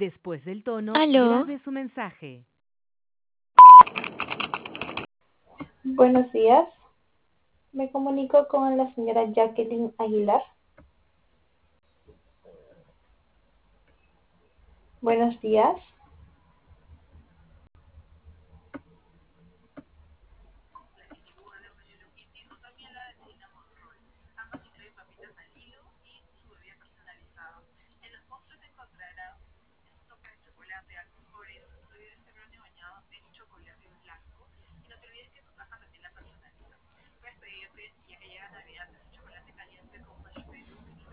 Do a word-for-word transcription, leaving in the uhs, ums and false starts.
Después del tono, Aló, grabe su mensaje. Buenos días, me comunico con la señora Jacqueline Aguilar. Buenos días,